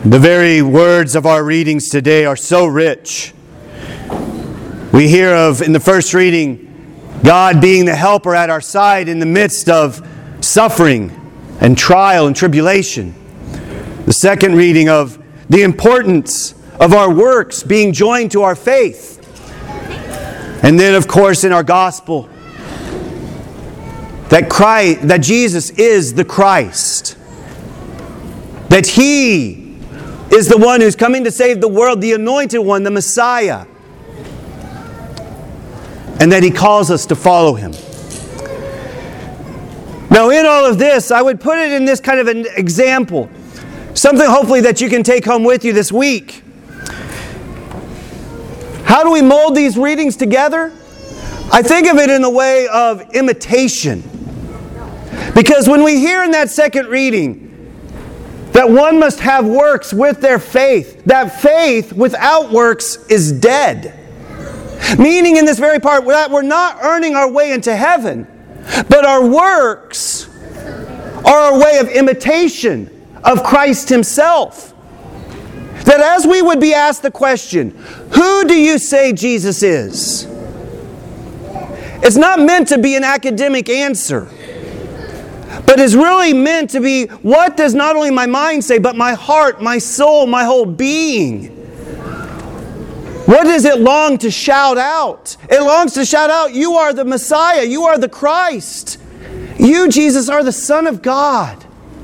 The very words of our readings today are so rich. We hear of, in the first reading, God being the helper at our side in the midst of suffering and trial and tribulation. The second reading of the importance of our works being joined to our faith. And then, of course, in our gospel, that Jesus is the Christ. That He is the one who's coming to save the world, the anointed one, the Messiah. And that He calls us to follow Him. Now, in all of this, I would put it in this kind of an example. Something hopefully that you can take home with you this week. How do we mold these readings together? I think of it in the way of imitation. Because when we hear in that second reading that one must have works with their faith, that faith without works is dead. Meaning in this very part that we're not earning our way into heaven, but our works are a way of imitation of Christ Himself. That as we would be asked the question, who do you say Jesus is? It's not meant to be an academic answer, but is really meant to be, what does not only my mind say, but my heart, my soul, my whole being? What does it long to shout out? It longs to shout out, you are the Messiah, you are the Christ. You, Jesus, are the Son of God.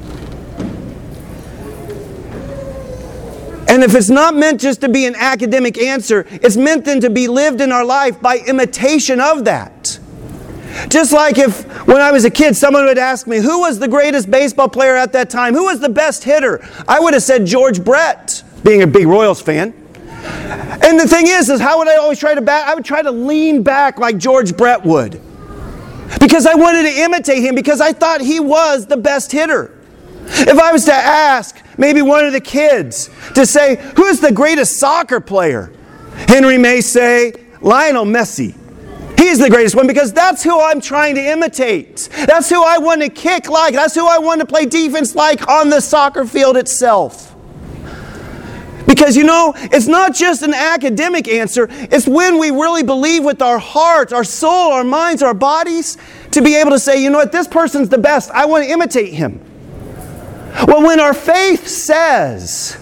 And if it's not meant just to be an academic answer, it's meant then to be lived in our life by imitation of that. Just like if, when I was a kid, someone would ask me, who was the greatest baseball player at that time? Who was the best hitter? I would have said George Brett, being a big Royals fan. And the thing is how would I always try to bat? I would try to lean back like George Brett would. Because I wanted to imitate him, because I thought he was the best hitter. If I was to ask maybe one of the kids to say, who is the greatest soccer player? Henry may say, Lionel Messi. He's the greatest one because that's who I'm trying to imitate. That's who I want to kick like. That's who I want to play defense like on the soccer field itself. Because, it's not just an academic answer. It's when we really believe with our heart, our soul, our minds, our bodies, to be able to say, you know what, this person's the best. I want to imitate him. Well, when our faith says,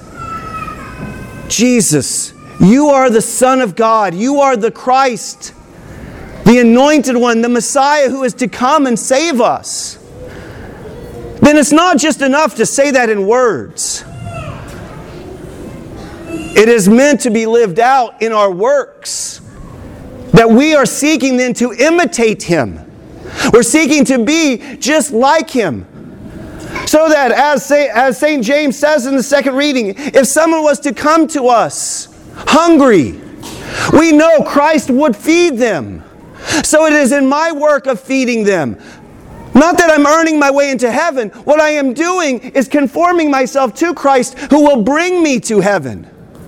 Jesus, you are the Son of God. You are the Christ, the anointed one, the Messiah who is to come and save us. Then it's not just enough to say that in words. It is meant to be lived out in our works. That we are seeking then to imitate Him. We're seeking to be just like Him. So that, as St. James says in the second reading, if someone was to come to us hungry, we know Christ would feed them. So it is in my work of feeding them. Not that I'm earning my way into heaven. What I am doing is conforming myself to Christ who will bring me to heaven.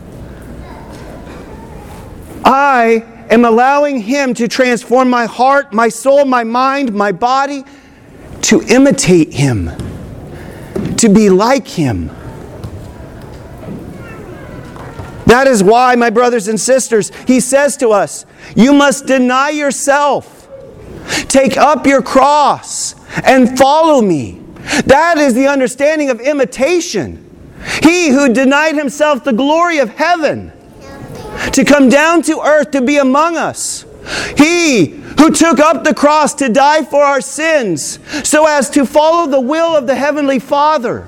I am allowing Him to transform my heart, my soul, my mind, my body, to imitate Him. To be like Him. That is why, my brothers and sisters, He says to us, you must deny yourself, take up your cross, and follow me. That is the understanding of imitation. He who denied Himself the glory of heaven to come down to earth to be among us. He who took up the cross to die for our sins so as to follow the will of the Heavenly Father.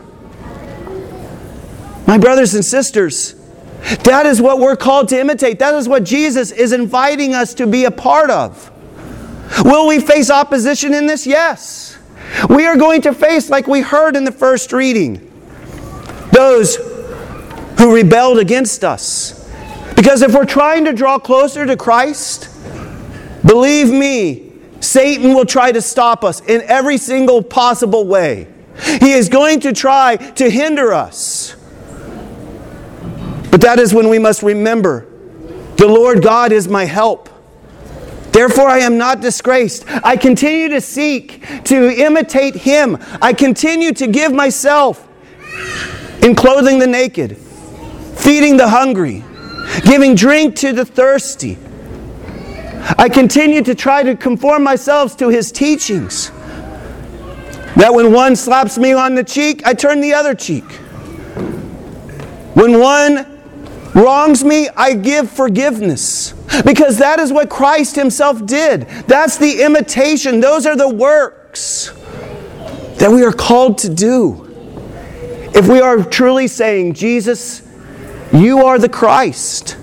My brothers and sisters, that is what we're called to imitate. That is what Jesus is inviting us to be a part of. Will we face opposition in this? Yes. We are going to face, like we heard in the first reading, those who rebelled against us. Because if we're trying to draw closer to Christ, believe me, Satan will try to stop us in every single possible way. He is going to try to hinder us. But that is when we must remember, the Lord God is my help. Therefore I am not disgraced. I continue to seek to imitate Him. I continue to give myself in clothing the naked, feeding the hungry, giving drink to the thirsty. I continue to try to conform myself to His teachings. That when one slaps me on the cheek, I turn the other cheek. When one wrongs me, I give forgiveness. Because that is what Christ Himself did. That's the imitation. Those are the works that we are called to do. If we are truly saying, Jesus, You are the Christ.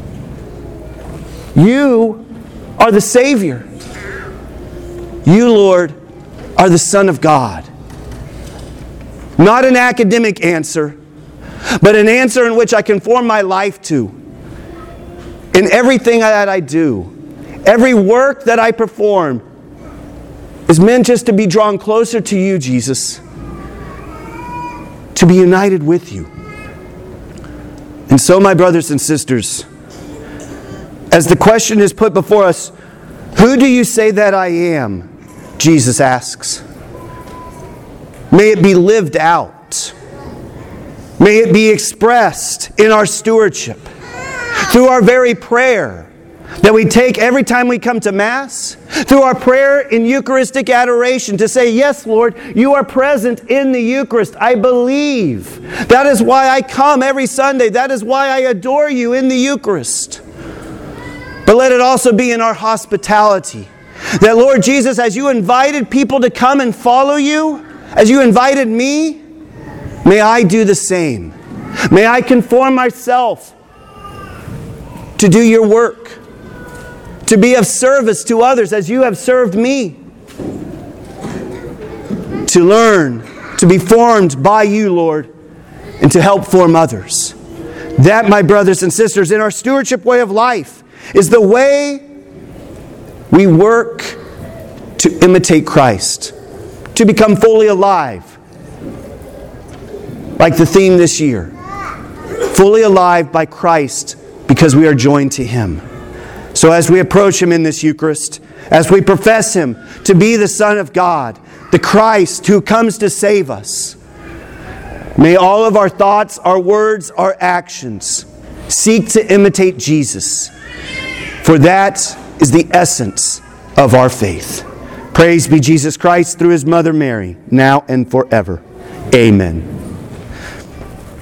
You are the Savior. You, Lord, are the Son of God. Not an academic answer, but an answer in which I conform my life to. In everything that I do, every work that I perform is meant just to be drawn closer to You, Jesus. To be united with You. And so, my brothers and sisters, as the question is put before us, who do You say that I am? Jesus asks. May it be lived out. May it be expressed in our stewardship. Through our very prayer that we take every time we come to Mass. Through our prayer in Eucharistic adoration to say, yes, Lord, You are present in the Eucharist. I believe. That is why I come every Sunday. That is why I adore You in the Eucharist. But let it also be in our hospitality. That, Lord Jesus, as You invited people to come and follow You, as You invited me, may I do the same. May I conform myself to do Your work, to be of service to others as You have served me, to learn, to be formed by You, Lord, and to help form others. That, my brothers and sisters, in our stewardship way of life, is the way we work to imitate Christ, to become fully alive, like the theme this year, fully alive by Christ because we are joined to Him. So as we approach Him in this Eucharist, as we profess Him to be the Son of God, the Christ who comes to save us, may all of our thoughts, our words, our actions seek to imitate Jesus. For that is the essence of our faith. Praise be Jesus Christ through His Mother Mary, now and forever. Amen.